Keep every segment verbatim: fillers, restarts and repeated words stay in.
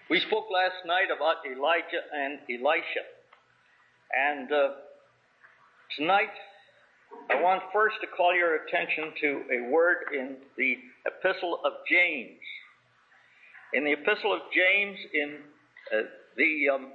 We spoke last night about Elijah and Elisha. And uh, tonight, I want first to call your attention to a word in the Epistle of James. In the Epistle of James, in uh, the um,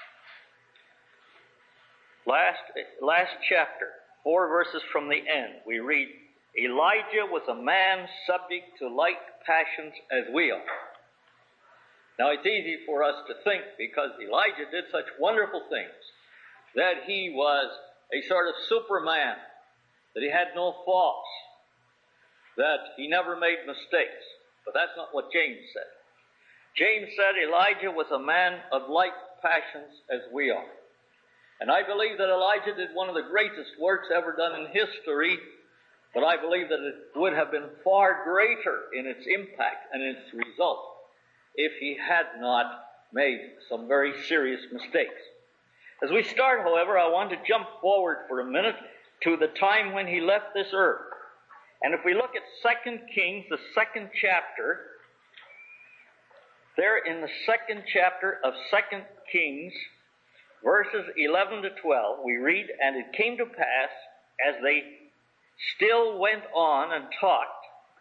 last, last chapter, four verses from the end, we read, Elijah was a man subject to like passions as we are. Now, it's easy for us to think, because Elijah did such wonderful things, that he was a sort of superman, that he had no faults, that he never made mistakes. But that's not what James said. James said Elijah was a man of like passions as we are. And I believe that Elijah did one of the greatest works ever done in history, but I believe that it would have been far greater in its impact and its result if he had not made some very serious mistakes. As we start, however, I want to jump forward for a minute to the time when he left this earth. And if we look at Second Kings, the second chapter, there in the second chapter of Second Kings, verses eleven to twelve, we read, And it came to pass, as they still went on and talked,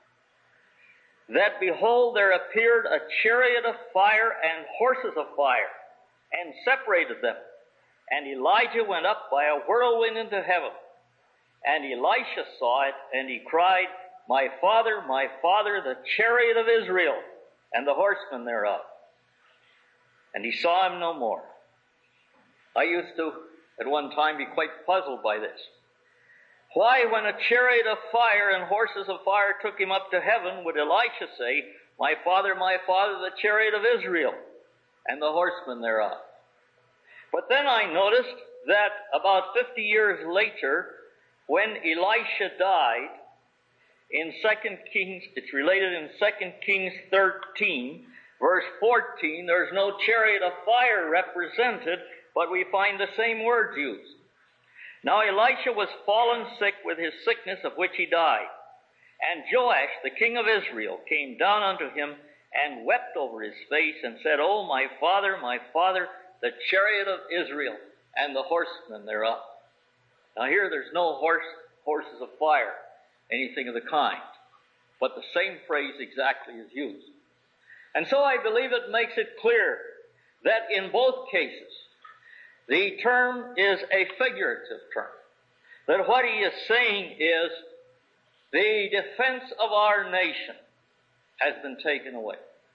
that behold, there appeared a chariot of fire and horses of fire, and separated them. And Elijah went up by a whirlwind into heaven. And Elisha saw it, and he cried, My father, my father, the chariot of Israel, and the horsemen thereof. And he saw him no more. I used to, at one time, be quite puzzled by this. Why, when a chariot of fire and horses of fire took him up to heaven, would Elisha say, My father, my father, the chariot of Israel, and the horsemen thereof? But then I noticed that about fifty years later, when Elisha died, in Second Kings, it's related in Second Kings thirteen, verse fourteen, there's no chariot of fire represented, but we find the same words used. Now Elisha was fallen sick with his sickness of which he died. And Joash, the king of Israel, came down unto him and wept over his face and said, O my father, my father, the chariot of Israel and the horsemen thereof. Now here there's no horse, horses of fire, anything of the kind. But the same phrase exactly is used. And so I believe it makes it clear that in both cases, the term is a figurative term. That what he is saying is the defense of our nation has been taken away.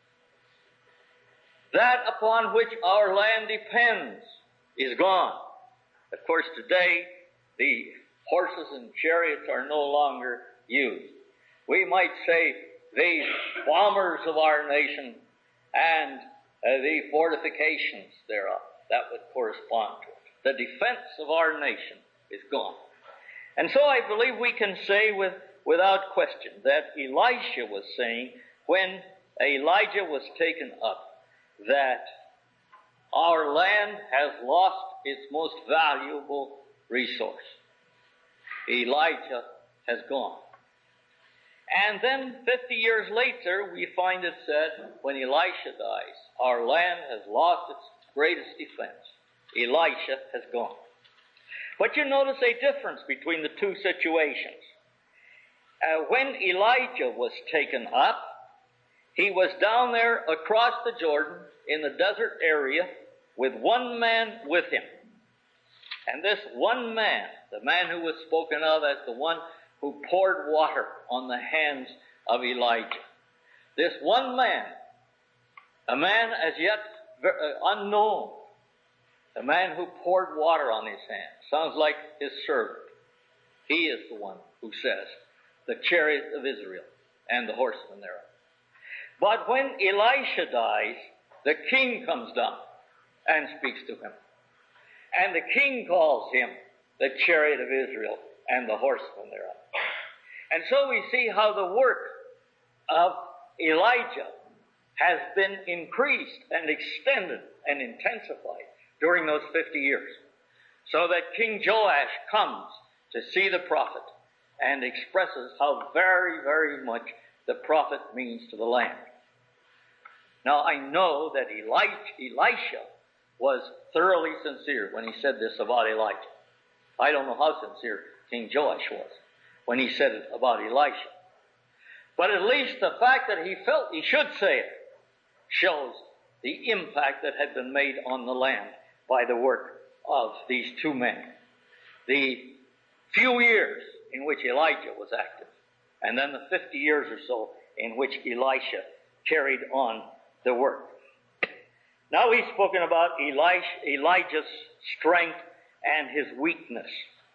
That upon which our land depends is gone. Of course, today, the horses and chariots are no longer used. We might say the bombers of our nation and uh, the fortifications thereof. That would correspond to it. The defense of our nation is gone. And so I believe we can say with, without question that Elisha was saying when Elijah was taken up that our land has lost its most valuable resource. Elijah has gone. And then fifty years later, we find it said, when Elisha dies, our land has lost its greatest defense. Elisha has gone. But you notice a difference between the two situations. Uh, when Elijah was taken up, he was down there across the Jordan in the desert area with one man with him. And this one man, the man who was spoken of as the one who poured water on the hands of Elijah. This one man, a man as yet unknown, the man who poured water on his hands, sounds like his servant. He is the one who says, the chariot of Israel and the horsemen thereof. But when Elisha dies, the king comes down and speaks to him. And the king calls him the chariot of Israel and the horsemen thereof. And so we see how the work of Elijah has been increased and extended and intensified during those fifty years. So that King Joash comes to see the prophet and expresses how very, very much the prophet means to the land. Now, I know that Elijah, Elisha was thoroughly sincere when he said this about Elijah. I don't know how sincere King Joash was when he said it about Elisha. But at least the fact that he felt he should say it shows the impact that had been made on the land by the work of these two men. The few years in which Elijah was active, and then the fifty years or so in which Elisha carried on the work. Now we've spoken about Elisha, Elijah's strength and his weakness.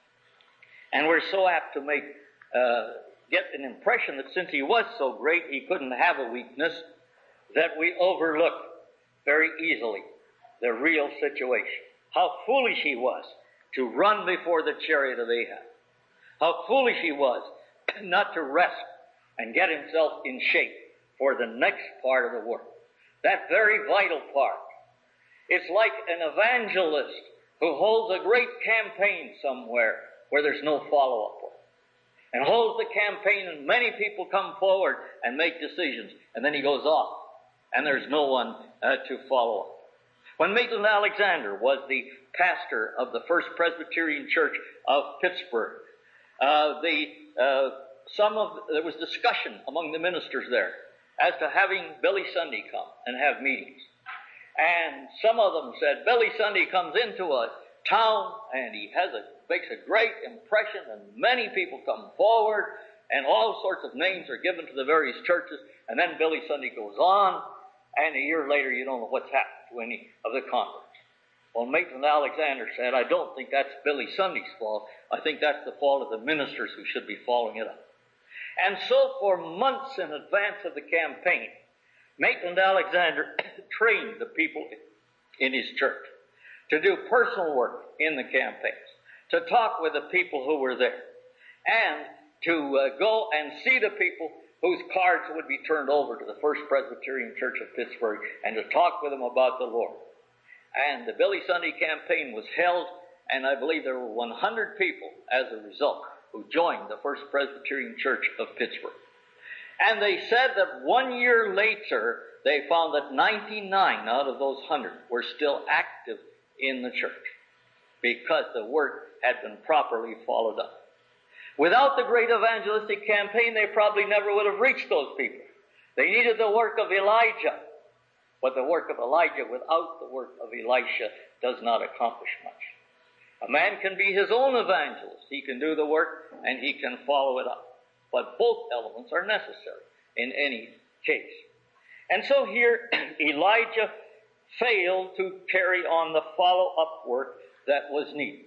And we're so apt to make, uh, get an impression that since he was so great, he couldn't have a weakness, that we overlook very easily the real situation. How foolish he was to run before the chariot of Ahab. How foolish he was not to rest and get himself in shape for the next part of the work. That very vital part. It's like an evangelist who holds a great campaign somewhere where there's no follow-up with it, and holds the campaign, and many people come forward and make decisions, and then he goes off, and there's no one uh, to follow up. When Maitland Alexander was the pastor of the First Presbyterian Church of Pittsburgh, uh, the uh, some of there was discussion among the ministers there as to having Billy Sunday come and have meetings. And some of them said, Billy Sunday comes into a town and he has a, makes a great impression, and many people come forward and all sorts of names are given to the various churches, and then Billy Sunday goes on, and a year later you don't know what's happened to any of the converts. Well, Maitland Alexander said, I don't think that's Billy Sunday's fault. I think that's the fault of the ministers who should be following it up. And so for months in advance of the campaign, Maitland Alexander trained the people in his church to do personal work in the campaigns, to talk with the people who were there, and to uh, go and see the people whose cards would be turned over to the First Presbyterian Church of Pittsburgh, and to talk with them about the Lord. And the Billy Sunday campaign was held, and I believe there were one hundred people as a result who joined the First Presbyterian Church of Pittsburgh. And they said that one year later, they found that ninety-nine out of those one hundred were still active in the church because the work had been properly followed up. Without the great evangelistic campaign, they probably never would have reached those people. They needed the work of Elijah. But the work of Elijah without the work of Elisha does not accomplish much. A man can be his own evangelist. He can do the work and he can follow it up. But both elements are necessary in any case. And so here, Elijah failed to carry on the follow-up work that was needed.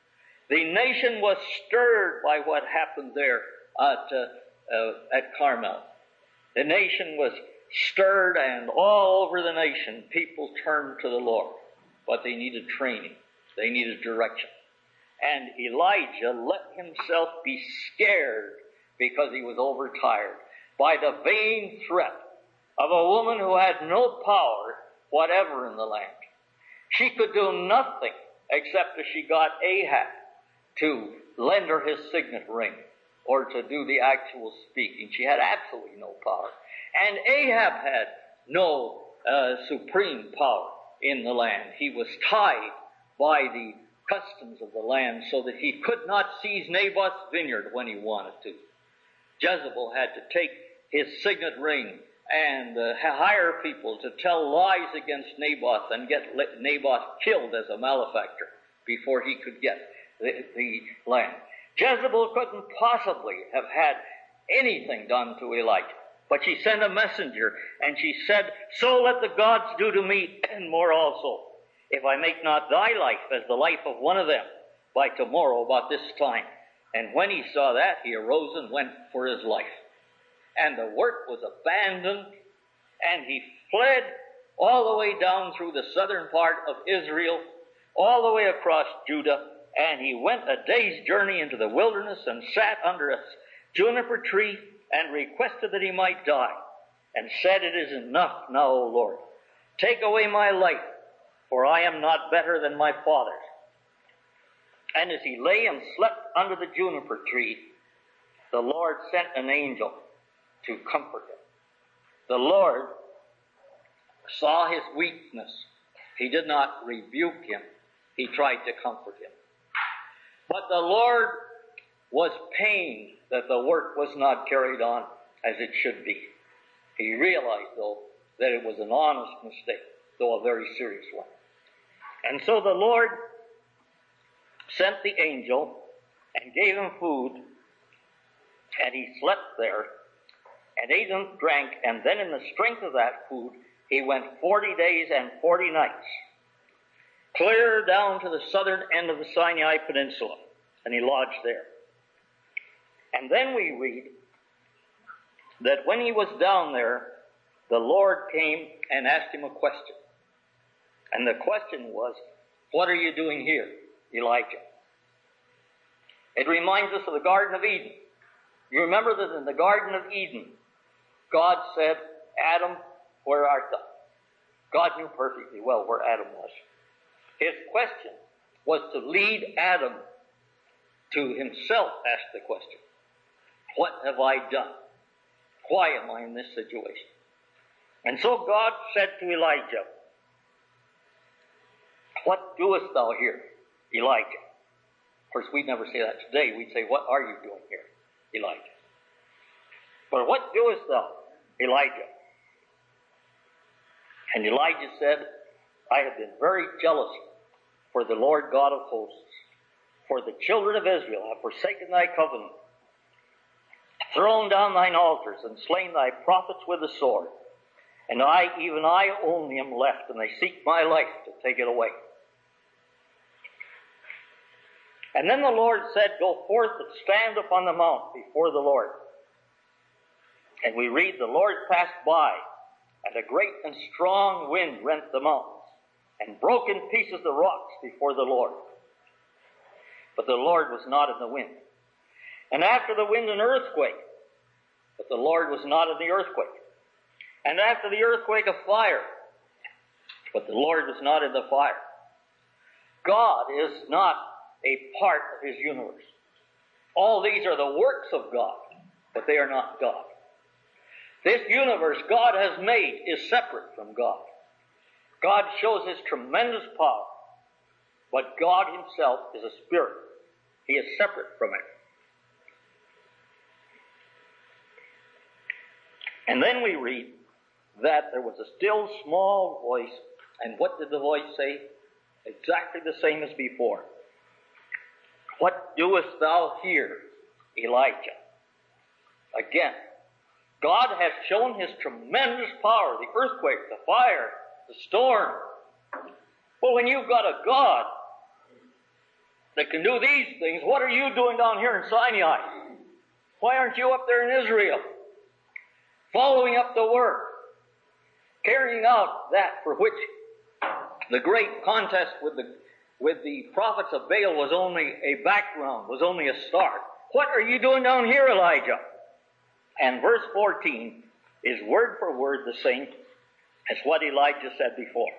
The nation was stirred by what happened there at, uh, uh, at Carmel. The nation was stirred, and all over the nation, people turned to the Lord. But they needed training. They needed direction. And Elijah let himself be scared because he was overtired by the vain threat of a woman who had no power whatever in the land. She could do nothing except that she got Ahab to lend her his signet ring or to do the actual speaking. She had absolutely no power. And Ahab had no uh, supreme power in the land. He was tied by the customs of the land so that he could not seize Naboth's vineyard when he wanted to. Jezebel had to take his signet ring and uh, hire people to tell lies against Naboth and get Naboth killed as a malefactor before he could get the, the land. Jezebel couldn't possibly have had anything done to Elijah, but she sent a messenger and she said, so let the gods do to me and more also, if I make not thy life as the life of one of them by tomorrow about this time. And when he saw that, he arose and went for his life. And the work was abandoned, and he fled all the way down through the southern part of Israel, all the way across Judah, and he went a day's journey into the wilderness and sat under a juniper tree and requested that he might die, and said, it is enough now, O Lord. Take away my life, for I am not better than my fathers. And as he lay and slept under the juniper tree, the Lord sent an angel to comfort him. The Lord saw his weakness. He did not rebuke him. He tried to comfort him. But the Lord was pained that the work was not carried on as it should be. He realized, though, that it was an honest mistake, though a very serious one. And so the Lord sent the angel and gave him food, and he slept there, and ate and drank, and then in the strength of that food, he went forty days and forty nights, clear down to the southern end of the Sinai Peninsula, and he lodged there. And then we read that when he was down there, the Lord came and asked him a question. And the question was, what are you doing here, Elijah? It reminds us of the Garden of Eden. You remember that in the Garden of Eden, God said, Adam, where art thou? God knew perfectly well where Adam was. His question was to lead Adam to himself ask the question, what have I done? Why am I in this situation? And so God said to Elijah, what doest thou here, Elijah? Of course, we'd never say that today. We'd say, what are you doing here, Elijah? But what doest thou, Elijah? And Elijah said, I have been very jealous for the Lord God of hosts, for the children of Israel have forsaken thy covenant, thrown down thine altars, and slain thy prophets with the sword. And I, even I only am left, and they seek my life to take it away. And then the Lord said, go forth and stand upon the mount before the Lord. And we read, the Lord passed by, and a great and strong wind rent the mountains, and broke in pieces the rocks before the Lord. But the Lord was not in the wind. And after the wind an earthquake, but the Lord was not in the earthquake. And after the earthquake a fire, but the Lord was not in the fire. God is not a part of his universe. All these are the works of God, but they are not God. This universe God has made is separate from God. God shows his tremendous power, but God himself is a spirit. He is separate from it. And then we read that there was a still small voice, and what did the voice say? Exactly the same as before. What doest thou here, Elijah? Again, God has shown his tremendous power, the earthquake, the fire, the storm. Well, when you've got a God that can do these things, what are you doing down here in Sinai? Why aren't you up there in Israel, following up the work, carrying out that for which the great contest with the with the prophets of Baal was only a background, was only a start? What are you doing down here, Elijah? And verse fourteen is word for word the same as what Elijah said before.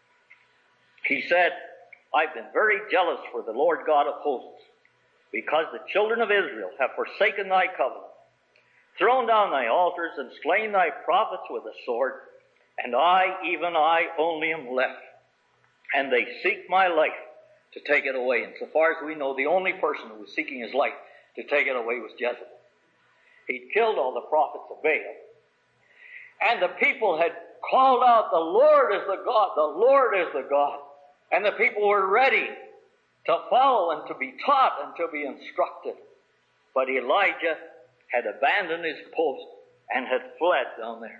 He said, I've been very jealous for the Lord God of hosts, because the children of Israel have forsaken thy covenant, thrown down thy altars, and slain thy prophets with the sword, and I, even I, only am left, and they seek my life to take it away. And so far as we know, the only person who was seeking his life to take it away was Jezebel. He'd killed all the prophets of Baal. And the people had called out, the Lord is the God, the Lord is the God. And the people were ready to follow and to be taught and to be instructed. But Elijah had abandoned his post and had fled down there.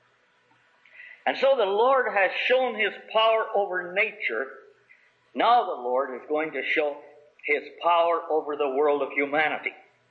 And so the Lord has shown his power over nature. Now the Lord is going to show his power over the world of humanity.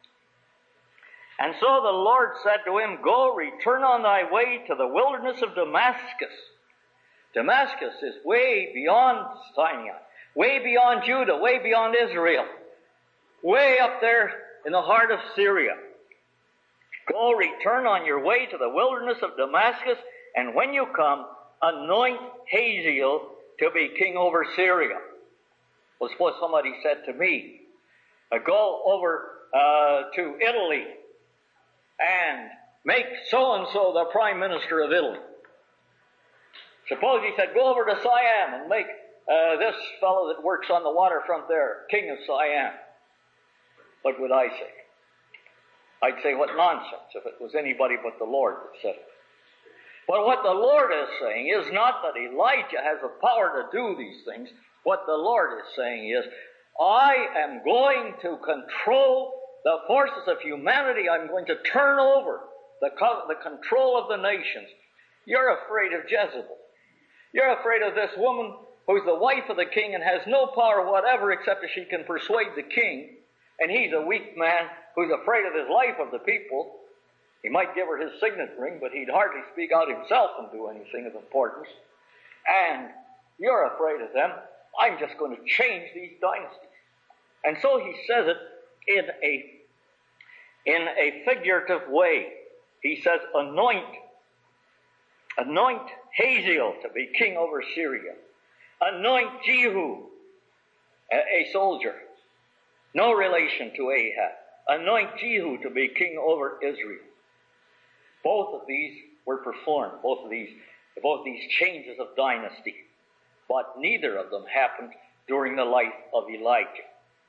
And so the Lord said to him, go, return on thy way to the wilderness of Damascus. Damascus is way beyond Sinai, way beyond Judah, way beyond Israel, way up there in the heart of Syria. Go, return on your way to the wilderness of Damascus, and when you come, anoint Hazael to be king over Syria. Well, suppose somebody said to me, go over uh, to Italy and make so-and-so the prime minister of Italy. Suppose he said, go over to Siam and make uh, this fellow that works on the waterfront there king of Siam. What would I say? I'd say, what nonsense, if it was anybody but the Lord that said it. But what the Lord is saying is not that Elijah has the power to do these things. What the Lord is saying is, I am going to control the forces of humanity. I'm going to turn over the, co- the control of the nations. You're afraid of Jezebel. You're afraid of this woman who's the wife of the king and has no power whatever except that she can persuade the king. And he's a weak man who's afraid of his life of the people. He might give her his signet ring, but he'd hardly speak out himself and do anything of importance. And you're afraid of them. I'm just going to change these dynasties. And so he says it in a, in a figurative way. He says, anoint, anoint Hazael to be king over Syria. Anoint Jehu, a, a soldier, no relation to Ahab. Anoint Jehu to be king over Israel. Both of these were performed, both of these, both these changes of dynasty. But neither of them happened during the life of Elijah.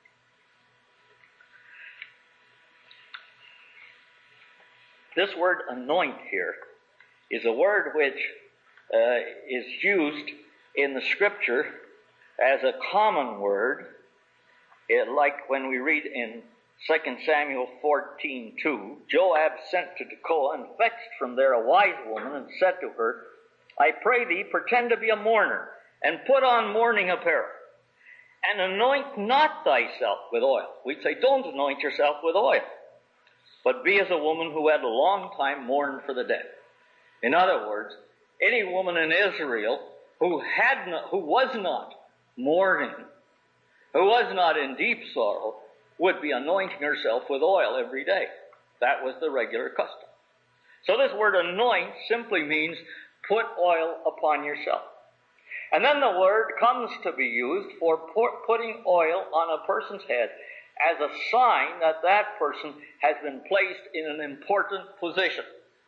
This word anoint here is a word which uh, is used in the Scripture as a common word, it, like when we read in Second Samuel fourteen two, Joab sent to Tekoa and fetched from there a wise woman and said to her, I pray thee, pretend to be a mourner, and put on mourning apparel, and anoint not thyself with oil. We'd say, don't anoint yourself with oil, but be as a woman who had a long time mourned for the dead. In other words, any woman in Israel who had not, who was not mourning, who was not in deep sorrow, would be anointing herself with oil every day. That was the regular custom. So this word anoint simply means put oil upon yourself. And then the word comes to be used for putting oil on a person's head as a sign that that person has been placed in an important position.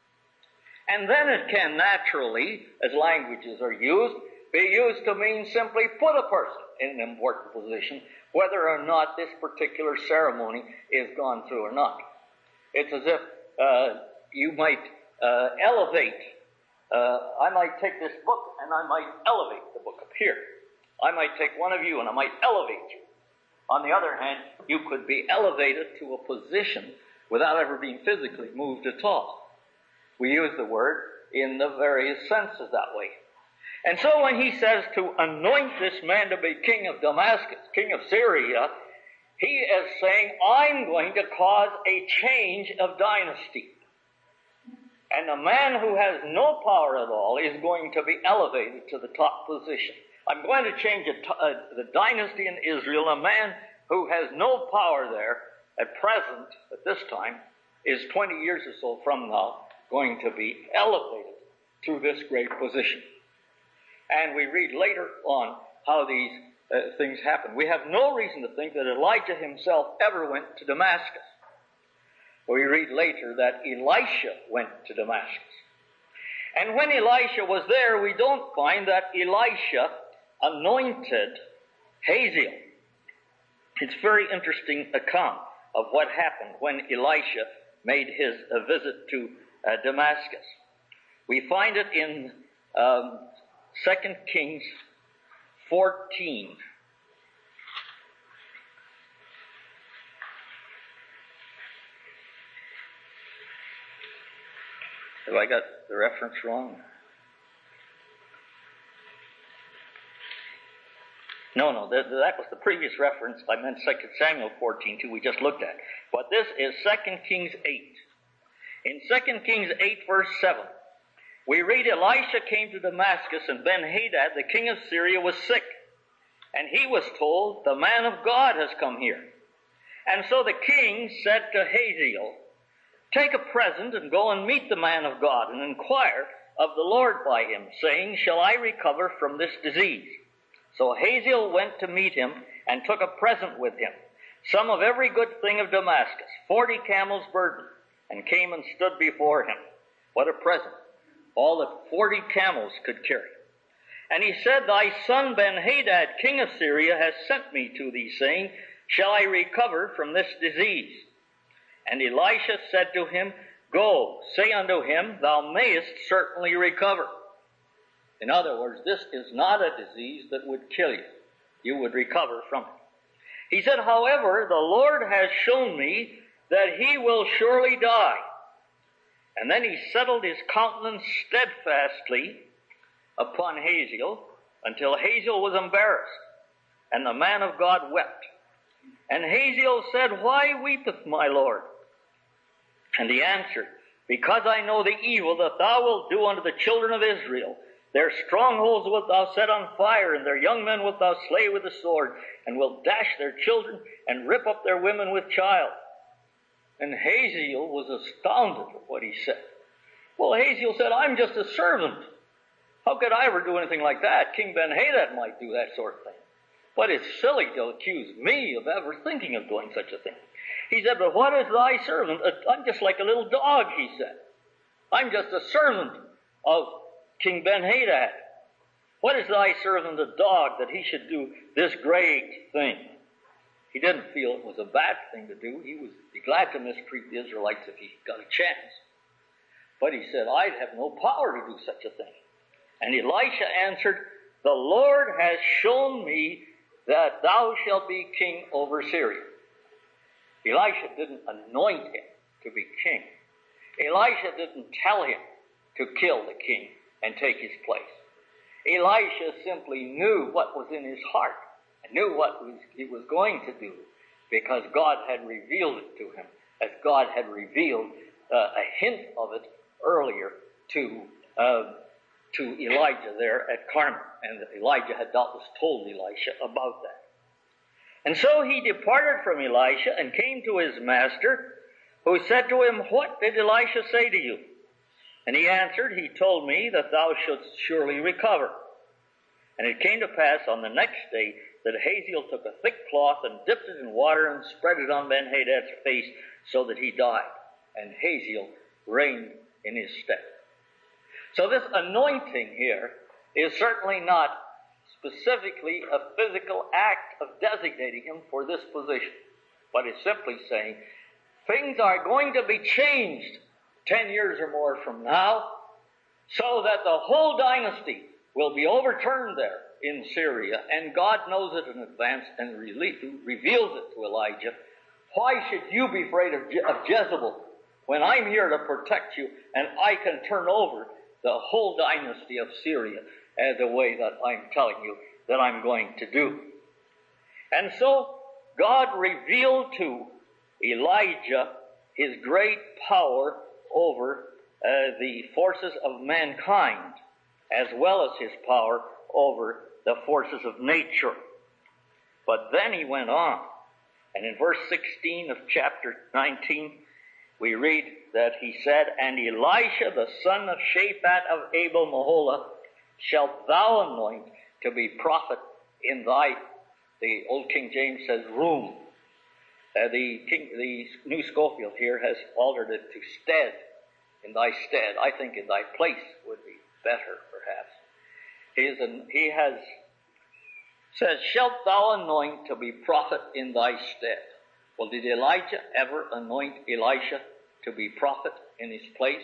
And then it can naturally, as languages are used, be used to mean simply put a person in an important position, whether or not this particular ceremony is gone through or not. It's as if uh, you might uh, elevate. Uh, I might take this book and I might elevate the book up here. I might take one of you and I might elevate you. On the other hand, you could be elevated to a position without ever being physically moved at all. We use the word in the various senses that way. And so when he says to anoint this man to be king of Damascus, king of Syria, he is saying, I'm going to cause a change of dynasty. And a man who has no power at all is going to be elevated to the top position. I'm going to change a, uh, the dynasty in Israel. A man who has no power there at present, at this time, is twenty years or so from now going to be elevated to this great position. And we read later on how these uh, things happen. We have no reason to think that Elijah himself ever went to Damascus. We read later that Elisha went to Damascus. And when Elisha was there, we don't find that Elisha anointed Hazael. It's a very interesting account of what happened when Elisha made his uh, visit to uh, Damascus. We find it in um, Second Kings fourteen. Have I got the reference wrong? No, no, that, that was the previous reference. I meant Second Samuel fourteen, too, we just looked at. But this is Second Kings eight. In Second Kings eight, verse seven, we read, Elisha came to Damascus, and Ben-Hadad, the king of Syria, was sick. And he was told, the man of God has come here. And so the king said to Hazael, take a present and go and meet the man of God and inquire of the Lord by him, saying, shall I recover from this disease? So Hazael went to meet him and took a present with him, some of every good thing of Damascus, forty camels burdened, and came and stood before him. What a present! All that forty camels could carry. And he said, Thy son Ben-Hadad, king of Syria, has sent me to thee, saying, Shall I recover from this disease? And Elisha said to him, Go, say unto him, Thou mayest certainly recover. In other words, this is not a disease that would kill you. You would recover from it. He said, However, the Lord has shown me that he will surely die. And then he settled his countenance steadfastly upon Hazael until Hazael was embarrassed, and the man of God wept. And Hazael said, Why weepeth my Lord? And he answered, Because I know the evil that thou wilt do unto the children of Israel. Their strongholds wilt thou set on fire, and their young men wilt thou slay with the sword, and wilt dash their children, and rip up their women with child. And Hazael was astounded at what he said. Well, Hazael said, I'm just a servant. How could I ever do anything like that? King Ben-Hadad might do that sort of thing. But it's silly to accuse me of ever thinking of doing such a thing. He said, But what is thy servant? I'm just like a little dog, he said. I'm just a servant of King Ben-Hadad. What is thy servant a dog that he should do this great thing? He didn't feel it was a bad thing to do. He would be glad to mistreat the Israelites if he got a chance. But he said, I have no power to do such a thing. And Elisha answered, The Lord has shown me that thou shalt be king over Syria. Elisha didn't anoint him to be king. Elisha didn't tell him to kill the king and take his place. Elisha simply knew what was in his heart and knew what he was going to do because God had revealed it to him, as God had revealed uh, a hint of it earlier to uh, to Elijah there at Carmel. And Elijah had doubtless told Elisha about that. And so he departed from Elisha and came to his master, who said to him, What did Elisha say to you? And he answered, He told me that thou shouldst surely recover. And it came to pass on the next day that Hazael took a thick cloth and dipped it in water and spread it on Ben-Hadad's face so that he died. And Hazael reigned in his stead. So this anointing here is certainly not specifically a physical act of designating him for this position, but is simply saying things are going to be changed ten years or more from now so that the whole dynasty will be overturned there in Syria, and God knows it in advance and re- reveals it to Elijah. Why should you be afraid of, Je- of Jezebel when I'm here to protect you and I can turn over the whole dynasty of Syria as the way that I'm telling you that I'm going to do? And so God revealed to Elijah his great power over uh, the forces of mankind, as well as his power over the forces of nature. But then he went on, and in verse sixteen of chapter nineteen, we read that he said, And Elisha, the son of Shaphat of Abel-Meholah, shalt thou anoint to be prophet in thy, the old King James says, room. Uh, the, King, the New Schofield here has altered it to stead, in thy stead. I think in thy place would be better, perhaps. He, is an, he has says, Shalt thou anoint to be prophet in thy stead? Well, did Elijah ever anoint Elisha to be prophet in his place?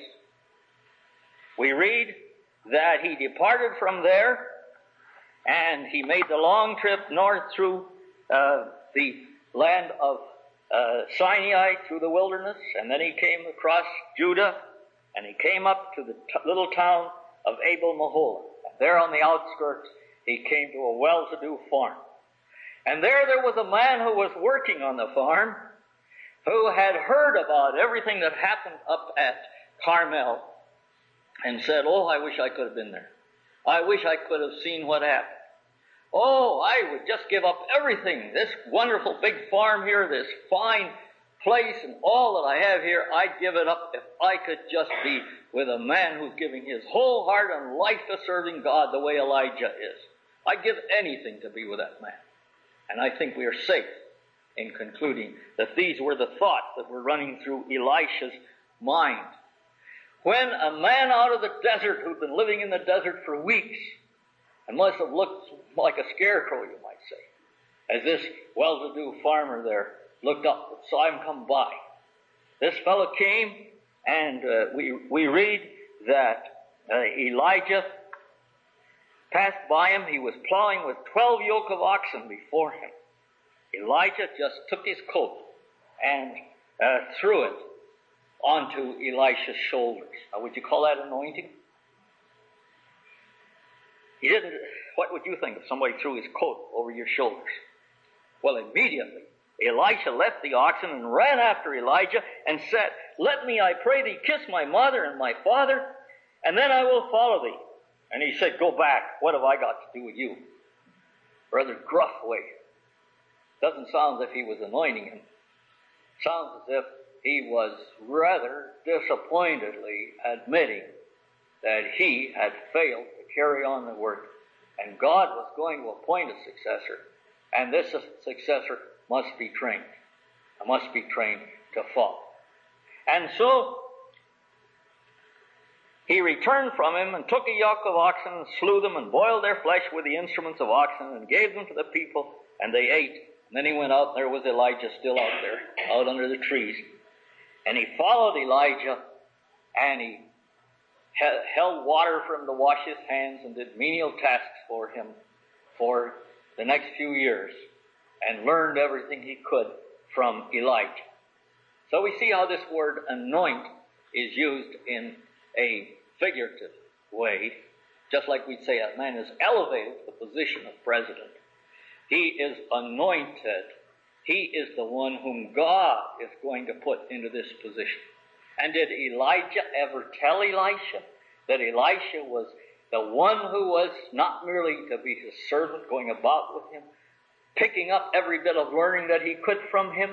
We read that he departed from there and he made the long trip north through uh, the land of uh, Sinai, through the wilderness, and then he came across Judah, and he came up to the t- little town of Abel-Meholah. And there on the outskirts, he came to a well-to-do farm. And there there was a man who was working on the farm, who had heard about everything that happened up at Carmel, and said, Oh, I wish I could have been there. I wish I could have seen what happened. Oh, I would just give up everything. This wonderful big farm here, this fine place, and all that I have here, I'd give it up if I could just be with a man who's giving his whole heart and life to serving God the way Elijah is. I'd give anything to be with that man. And I think we are safe in concluding that these were the thoughts that were running through Elisha's mind. When a man out of the desert who'd been living in the desert for weeks and must have looked like a scarecrow, you might say, as this well-to-do farmer there looked up and saw him come by. This fellow came, and uh, we we read that uh, Elijah passed by him. He was plowing with twelve yoke of oxen before him. Elijah just took his coat and uh, threw it onto Elisha's shoulders. Now, would you call that anointing? He didn't. What would you think if somebody threw his coat over your shoulders? Well, immediately, Elisha left the oxen and ran after Elijah and said, "Let me, I pray thee, kiss my mother and my father, and then I will follow thee." And he said, "Go back. What have I got to do with you?" Rather gruff way. Doesn't sound as if he was anointing him. Sounds as if he was rather disappointedly admitting that he had failed to carry on the work, and God was going to appoint a successor, and this successor must be trained. Must be trained to follow. And so he returned from him and took a yoke of oxen and slew them and boiled their flesh with the instruments of oxen and gave them to the people, and they ate. And then he went out, and there was Elijah still out there, out under the trees. And he followed Elijah, and he held water for him to wash his hands and did menial tasks for him for the next few years, and learned everything he could from Elijah. So we see how this word anoint is used in a figurative way, just like we'd say a man is elevated to the position of president. He is anointed. He is the one whom God is going to put into this position. And did Elijah ever tell Elisha that Elisha was the one who was not merely to be his servant, going about with him, picking up every bit of learning that he could from him?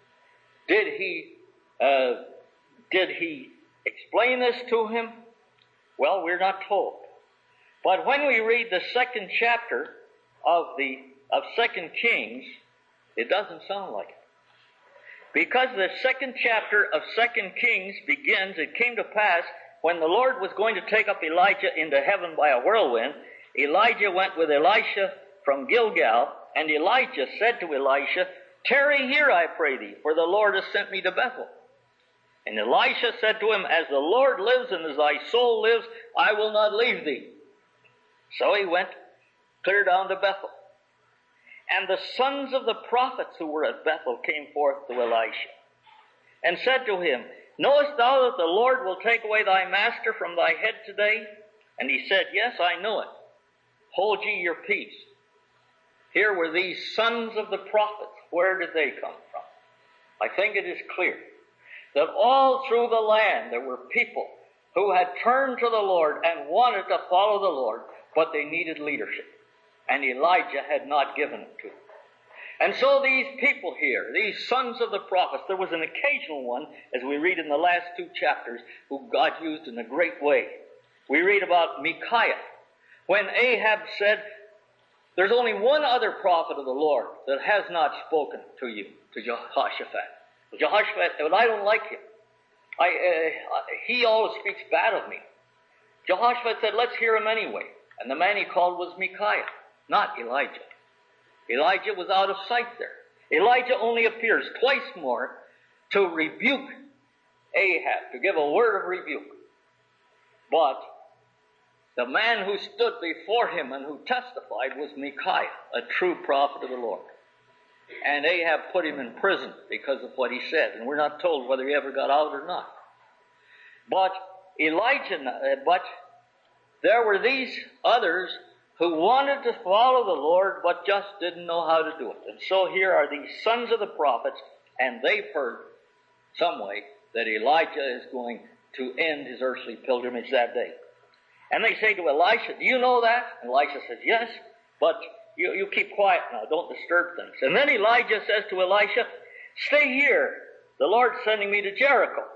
Did he, uh, did he explain this to him? Well, we're not told. But when we read the second chapter of the of Second Kings, it doesn't sound like it. Because the second chapter of Second Kings begins, "It came to pass, when the Lord was going to take up Elijah into heaven by a whirlwind, Elijah went with Elisha from Gilgal, and Elijah said to Elisha, 'Tarry here, I pray thee, for the Lord has sent me to Bethel.' And Elisha said to him, 'As the Lord lives and as thy soul lives, I will not leave thee.' So he went clear down to Bethel. And the sons of the prophets who were at Bethel came forth to Elisha, and said to him, 'Knowest thou that the Lord will take away thy master from thy head today?' And he said, 'Yes, I know it. Hold ye your peace.'" Here were these sons of the prophets. Where did they come from? I think it is clear that all through the land there were people who had turned to the Lord and wanted to follow the Lord, but they needed leadership. And Elijah had not given it to them. And so these people here, these sons of the prophets, there was an occasional one, as we read in the last two chapters, who God used in a great way. We read about Micaiah, when Ahab said, "There's only one other prophet of the Lord that has not spoken to you," to Jehoshaphat. Jehoshaphat, but I don't like him. I, uh, he always speaks bad of me. Jehoshaphat said, "Let's hear him anyway." And the man he called was Micaiah, not Elijah. Elijah was out of sight there. Elijah only appears twice more to rebuke Ahab, to give a word of rebuke. But the man who stood before him and who testified was Micaiah, a true prophet of the Lord. And Ahab put him in prison because of what he said, and we're not told whether he ever got out or not. But Elijah, but there were these others who wanted to follow the Lord, but just didn't know how to do it. And so here are these sons of the prophets, and they've heard some way that Elijah is going to end his earthly pilgrimage that day. And they say to Elisha, "Do you know that?" And Elisha says, "Yes, but you, you keep quiet now. Don't disturb things." And then Elijah says to Elisha, "Stay here. The Lord's sending me to Jericho."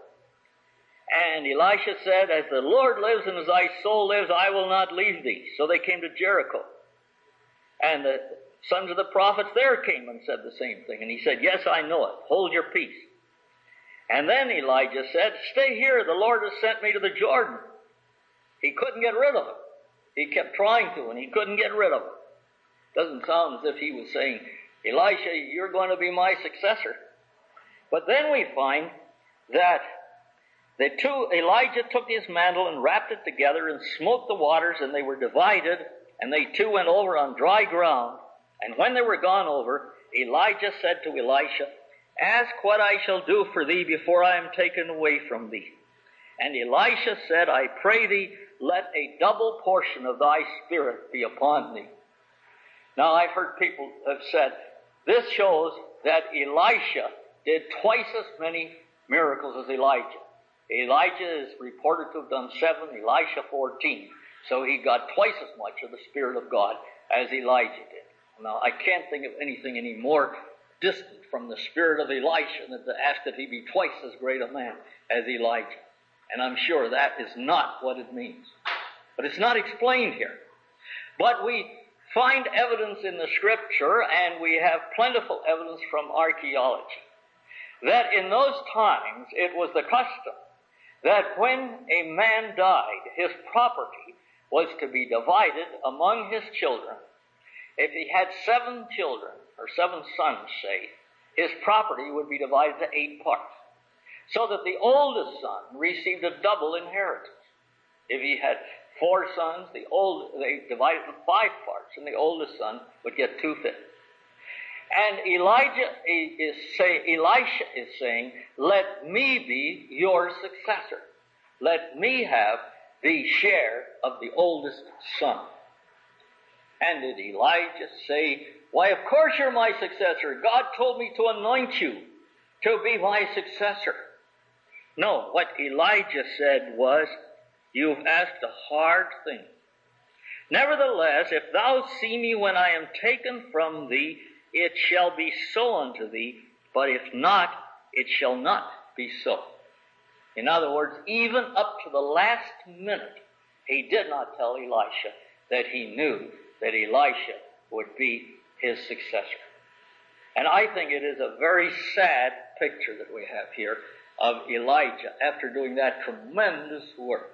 And Elisha said, "As the Lord lives and as thy soul lives, I will not leave thee." So they came to Jericho. And the sons of the prophets there came and said the same thing. And he said, "Yes, I know it. Hold your peace." And then Elijah said, "Stay here. The Lord has sent me to the Jordan." He couldn't get rid of him. He kept trying to, and he couldn't get rid of it. Doesn't sound as if he was saying, Elisha, you're going to be my successor. But then we find that the two, Elijah took his mantle and wrapped it together and smote the waters, and they were divided, and they two went over on dry ground. And when they were gone over, Elijah said to Elisha, ask what I shall do for thee before I am taken away from thee. And Elisha said, I pray thee, let a double portion of thy spirit be upon thee. Now I've heard people have said, this shows that Elisha did twice as many miracles as Elijah. Elijah is reported to have done seven, Elisha fourteen. So he got twice as much of the Spirit of God as Elijah did. Now I can't think of anything any more distant from the Spirit of Elisha than to ask that he be twice as great a man as Elijah. And I'm sure that is not what it means. But it's not explained here. But we find evidence in the Scripture, and we have plentiful evidence from archaeology, that in those times it was the custom that when a man died, his property was to be divided among his children. If he had seven children, or seven sons, say, his property would be divided to eight parts, so that the oldest son received a double inheritance. If he had four sons, the old, they divided in five parts, and the oldest son would get two-fifths. And Elijah is say, Elisha is saying, let me be your successor. Let me have the share of the oldest son. And did Elijah say, why, of course you're my successor. God told me to anoint you to be my successor. No, what Elijah said was, you've asked a hard thing. Nevertheless, if thou see me when I am taken from thee, it shall be so unto thee, but if not, it shall not be so. In other words, even up to the last minute, he did not tell Elisha that he knew that Elisha would be his successor. And I think it is a very sad picture that we have here of Elijah after doing that tremendous work,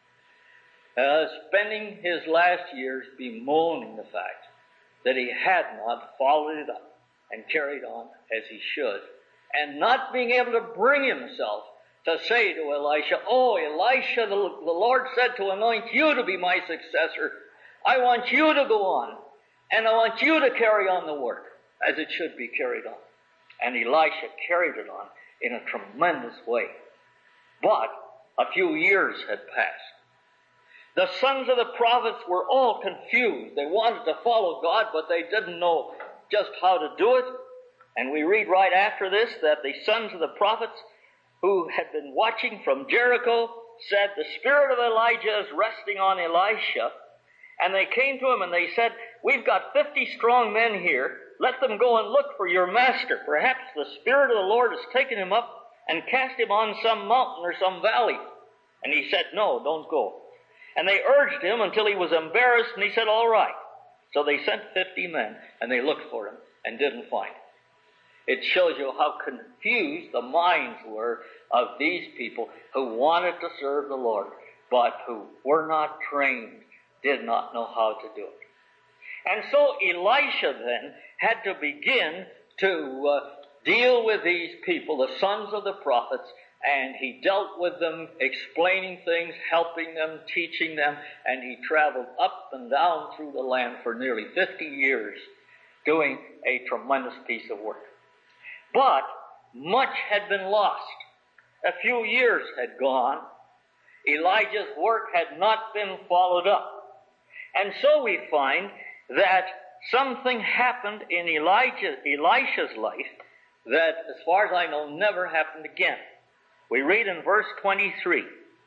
uh, spending his last years bemoaning the fact that he had not followed it up and carried on as he should, and not being able to bring himself to say to Elisha, oh, Elisha, the, the Lord said to anoint you to be my successor. I want you to go on, and I want you to carry on the work as it should be carried on. And Elisha carried it on in a tremendous way. But a few years had passed. The sons of the prophets were all confused. They wanted to follow God, but they didn't know just how to do it. And we read right after this that the sons of the prophets who had been watching from Jericho said, the spirit of Elijah is resting on Elisha. And they came to him and they said, we've got fifty strong men here. Let them go and look for your master. Perhaps the Spirit of the Lord has taken him up and cast him on some mountain or some valley. And he said, no, don't go. And they urged him until he was embarrassed, and he said, all right. So they sent fifty men, and they looked for him and didn't find him. It shows you how confused the minds were of these people who wanted to serve the Lord, but who were not trained, did not know how to do it. And so Elisha then had to begin to uh, deal with these people, the sons of the prophets, and he dealt with them, explaining things, helping them, teaching them, and he traveled up and down through the land for nearly fifty years, doing a tremendous piece of work. But much had been lost. A few years had gone. Elijah's work had not been followed up. And so we find that something happened in Elijah, Elisha's life that, as far as I know, never happened again. We read in verse twenty-three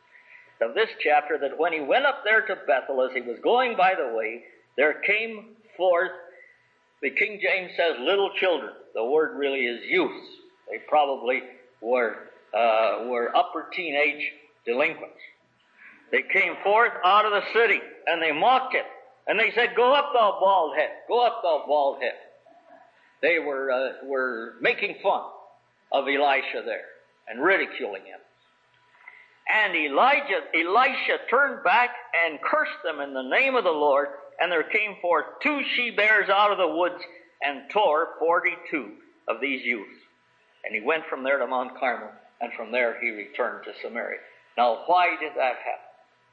of this chapter that when he went up there to Bethel, as he was going by the way, there came forth, the King James says, little children. The word really is youths. They probably were, uh, were upper teenage delinquents. They came forth out of the city, and they mocked him. And they said, go up, thou bald head. Go up, thou bald head. They were, uh, were making fun of Elisha there and ridiculing him. And Elijah, Elisha turned back and cursed them in the name of the Lord, and there came forth two she-bears out of the woods and tore forty-two of these youths. And he went from there to Mount Carmel, and from there he returned to Samaria. Now, why did that happen?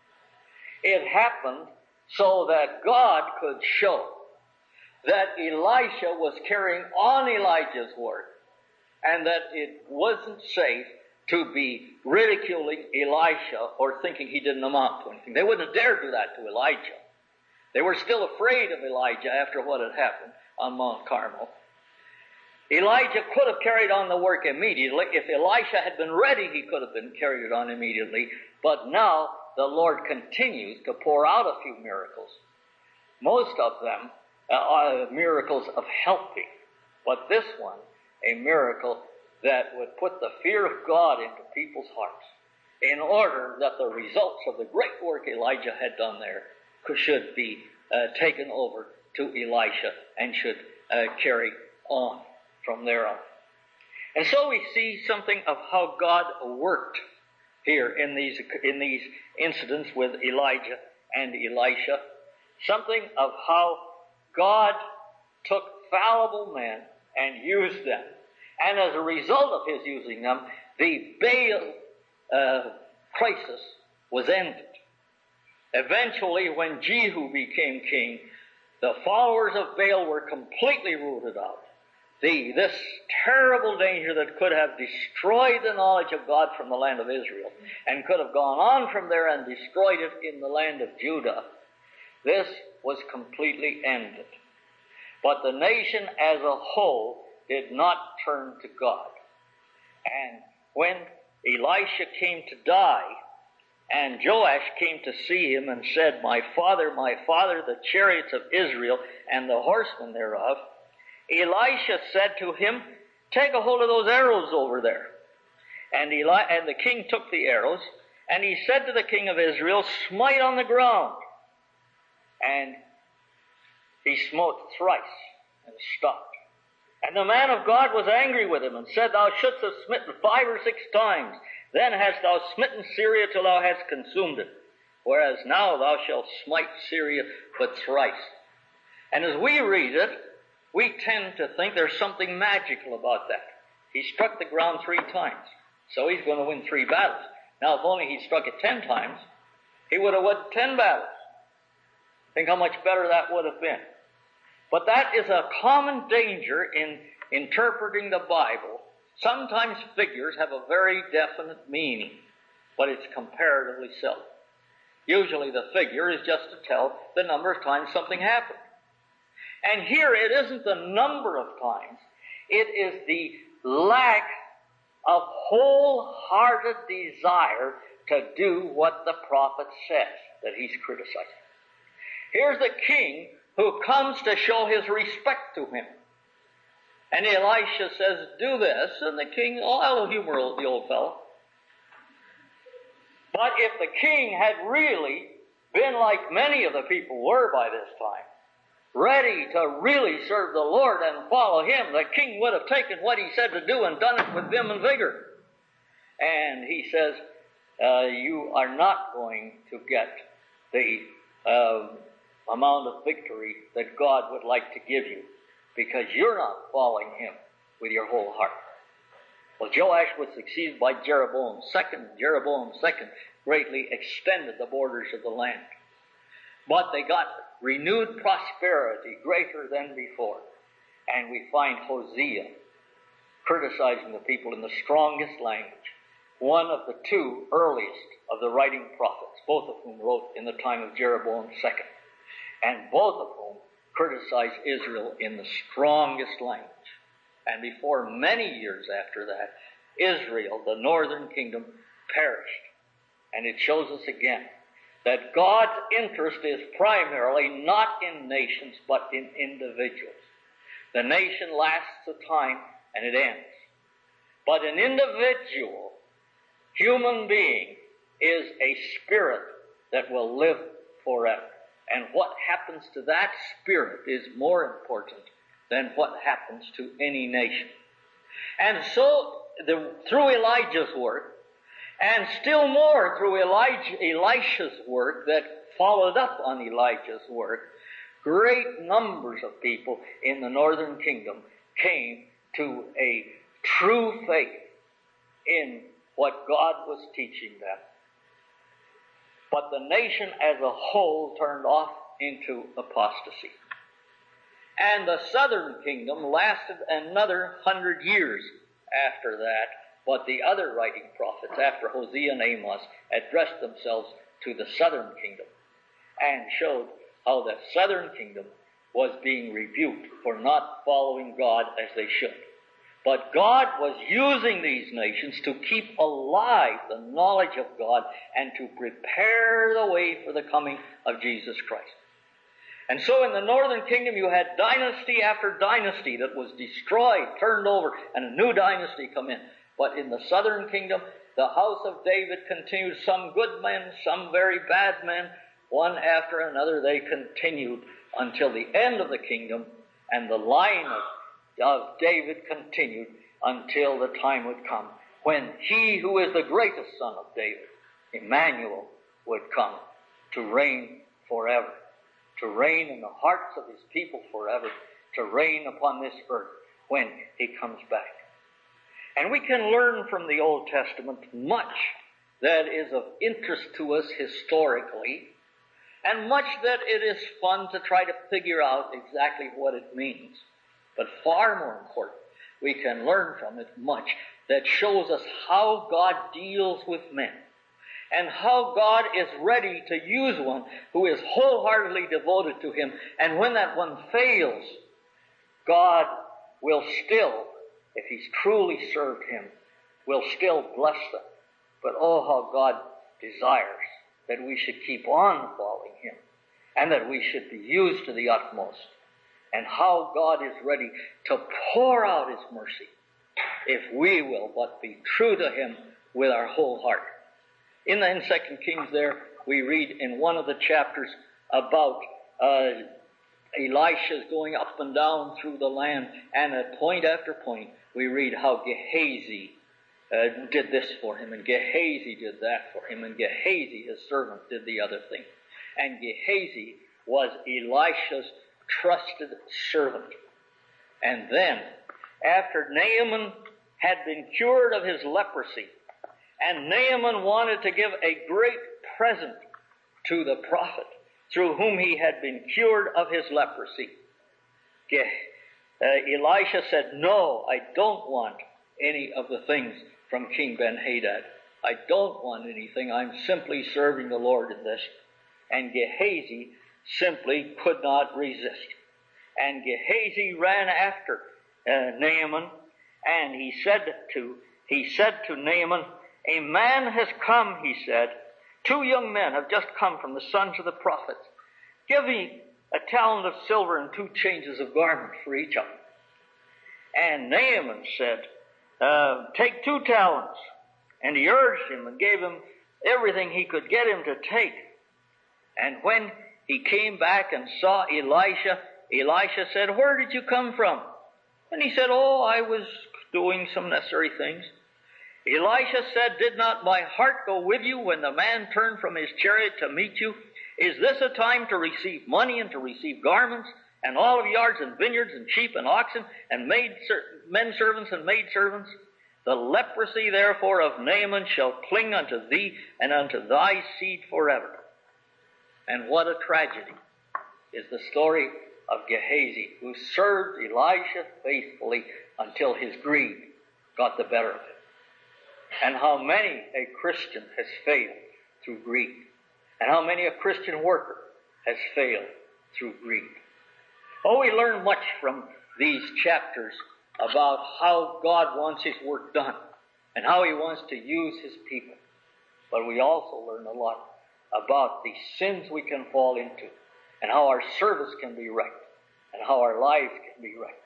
It happened so that God could show that Elisha was carrying on Elijah's work, and that it wasn't safe to be ridiculing Elisha or thinking he didn't amount to anything. They wouldn't have dared do that to Elijah. They were still afraid of Elijah after what had happened on Mount Carmel. Elijah could have carried on the work immediately. If Elisha had been ready, he could have been carried it on immediately. But now the Lord continues to pour out a few miracles. Most of them uh, are miracles of helping. But this one, a miracle that would put the fear of God into people's hearts, in order that the results of the great work Elijah had done there should be uh, taken over to Elisha and should uh, carry on from there on. And so we see something of how God worked here in these in these incidents with Elijah and Elisha. Something of how God took fallible men and used them. And as a result of his using them, the Baal uh, crisis was ended. Eventually, when Jehu became king, the followers of Baal were completely rooted out. The, this terrible danger that could have destroyed the knowledge of God from the land of Israel and could have gone on from there and destroyed it in the land of Judah, this was completely ended. But the nation as a whole did not turn to God. And when Elisha came to die, and Joash came to see him and said, "My father, my father, the chariots of Israel and the horsemen thereof," Elisha said to him, "Take a hold of those arrows over there." And, Eli- and the king took the arrows, and he said to the king of Israel, "Smite on the ground." And he smote thrice and stopped. And the man of God was angry with him and said, "Thou shouldst have smitten five or six times. Then hast thou smitten Syria till thou hast consumed it. Whereas now thou shalt smite Syria but thrice." And as we read it, we tend to think there's something magical about that. He struck the ground three times, so he's going to win three battles. Now, if only he struck it ten times, he would have won ten battles. Think how much better that would have been. But that is a common danger in interpreting the Bible. Sometimes figures have a very definite meaning, but it's comparatively seldom. Usually the figure is just to tell the number of times something happened. And here it isn't the number of times, it is the lack of wholehearted desire to do what the prophet says that he's criticizing. Here's the king who comes to show his respect to him. And Elisha says, "Do this," and the king, oh, I'll humor the old fellow. But if the king had really been like many of the people were by this time, ready to really serve the Lord and follow him, the king would have taken what he said to do and done it with vim and vigor. And he says, uh, you are not going to get the uh, amount of victory that God would like to give you, because you're not following him with your whole heart. Well, Joash was succeeded by Jeroboam the second. Jeroboam the second greatly extended the borders of the land. But they got renewed prosperity greater than before. And we find Hosea criticizing the people in the strongest language. One of the two earliest of the writing prophets, both of whom wrote in the time of Jeroboam the second. And both of whom criticized Israel in the strongest language. And before many years after that, Israel, the northern kingdom, perished. And it shows us again that God's interest is primarily not in nations, but in individuals. The nation lasts a time and it ends. But an individual, human being, is a spirit that will live forever. And what happens to that spirit is more important than what happens to any nation. And so, the, through Elijah's work, And still more through Elijah, Elisha's work that followed up on Elijah's work, great numbers of people in the northern kingdom came to a true faith in what God was teaching them. But the nation as a whole turned off into apostasy. And the southern kingdom lasted another hundred years after that. But the other writing prophets, after Hosea and Amos, addressed themselves to the southern kingdom and showed how the southern kingdom was being rebuked for not following God as they should. But God was using these nations to keep alive the knowledge of God and to prepare the way for the coming of Jesus Christ. And so in the northern kingdom you had dynasty after dynasty that was destroyed, turned over, and a new dynasty come in. But in the southern kingdom, the house of David continued, some good men, some very bad men, one after another. They continued until the end of the kingdom, and the line of, of David continued until the time would come when he who is the greatest son of David, Emmanuel, would come to reign forever, to reign in the hearts of his people forever, to reign upon this earth when he comes back. And we can learn from the Old Testament much that is of interest to us historically, and much that it is fun to try to figure out exactly what it means. But far more important, we can learn from it much that shows us how God deals with men, and how God is ready to use one who is wholeheartedly devoted to him. And when that one fails, God will still, if he's truly served him, will still bless them. But oh, how God desires that we should keep on following him, and that we should be used to the utmost. And how God is ready to pour out his mercy if we will but be true to him with our whole heart. In the in Second Kings there, we read in one of the chapters about uh, Elisha's going up and down through the land, and at point after point we read how Gehazi uh, did this for him, and Gehazi did that for him, and Gehazi, his servant, did the other thing. And Gehazi was Elisha's trusted servant. And then, after Naaman had been cured of his leprosy, and Naaman wanted to give a great present to the prophet through whom he had been cured of his leprosy, uh, Elisha said, "No, I don't want any of the things from King Ben-Hadad. I don't want anything. I'm simply serving the Lord in this." And Gehazi simply could not resist. And Gehazi ran after uh, Naaman, and he said to he said to Naaman, "A man has come," he said. "Two young men have just come from the sons of the prophets. Give me a talent of silver and two changes of garments for each of them." And Naaman said, uh, "Take two talents." And he urged him and gave him everything he could get him to take. And when he came back and saw Elisha, Elisha said, "Where did you come from?" And he said, "Oh, I was doing some necessary things." Elisha said, "Did not my heart go with you when the man turned from his chariot to meet you? Is this a time to receive money and to receive garments and olive yards and vineyards and sheep and oxen and maid ser- men servants and maid servants? The leprosy therefore of Naaman shall cling unto thee and unto thy seed forever." And what a tragedy is the story of Gehazi, who served Elisha faithfully until his greed got the better of him. And how many a Christian has failed through greed. And how many a Christian worker has failed through greed. Oh, we learn much from these chapters about how God wants his work done and how he wants to use his people. But we also learn a lot about the sins we can fall into and how our service can be wrecked and how our lives can be wrecked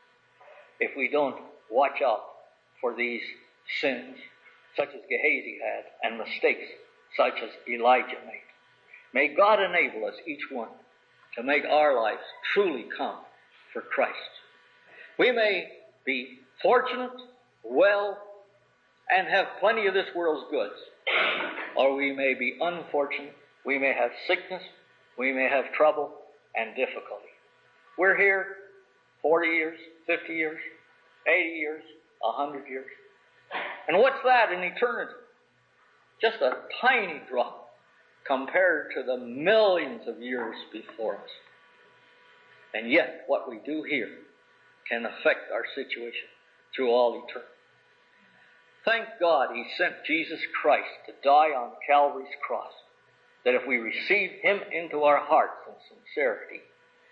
if we don't watch out for these sins such as Gehazi had and mistakes such as Elijah made. May God enable us, each one, to make our lives truly count for Christ. We may be fortunate, well, and have plenty of this world's goods. Or we may be unfortunate. We may have sickness. We may have trouble and difficulty. We're here forty years, fifty years, eighty years, one hundred years. And what's that in eternity? Just a tiny drop compared to the millions of years before us. And yet, what we do here can affect our situation through all eternity. Thank God He sent Jesus Christ to die on Calvary's cross, that if we receive Him into our hearts in sincerity,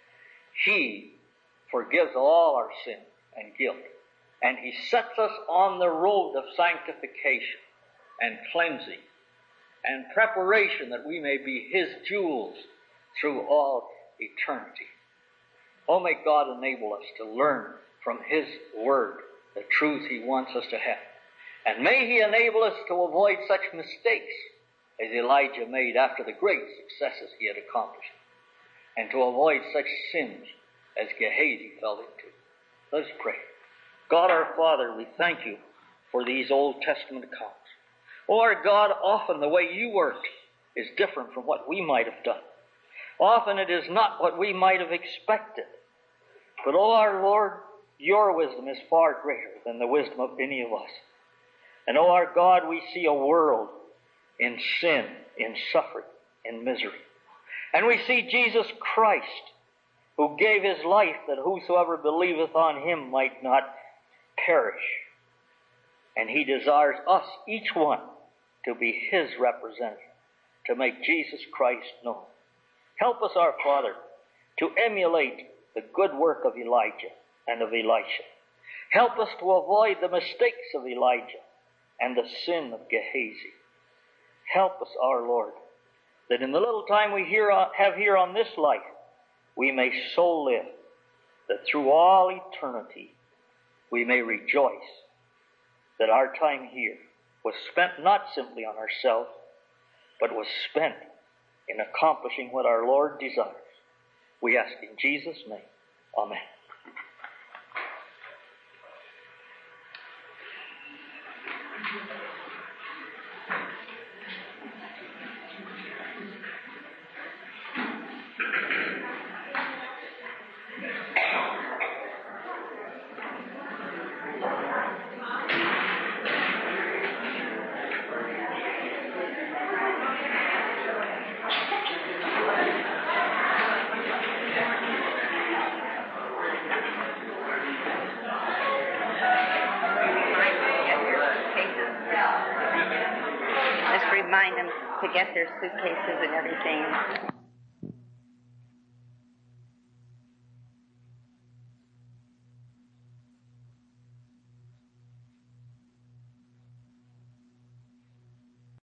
He forgives all our sin and guilt, and He sets us on the road of sanctification and cleansing and preparation that we may be His jewels through all eternity. Oh, may God enable us to learn from His Word the truth He wants us to have. And may He enable us to avoid such mistakes as Elijah made after the great successes he had accomplished, and to avoid such sins as Gehazi fell into. Let's pray. God our Father, we thank You for these Old Testament accounts. Oh, our God, often the way You worked is different from what we might have done. Often it is not what we might have expected. But, oh, our Lord, Your wisdom is far greater than the wisdom of any of us. And, oh, our God, we see a world in sin, in suffering, in misery. And we see Jesus Christ, who gave His life that whosoever believeth on Him might not perish. And He desires us, each one, to be His representative, to make Jesus Christ known. Help us, our Father, to emulate the good work of Elijah and of Elisha. Help us to avoid the mistakes of Elijah and the sin of Gehazi. Help us, our Lord, that in the little time we here, have here on this life, we may so live that through all eternity we may rejoice that our time here was spent not simply on ourselves, but was spent in accomplishing what our Lord desires. We ask in Jesus' name. Amen. Remind them to get their suitcases and everything.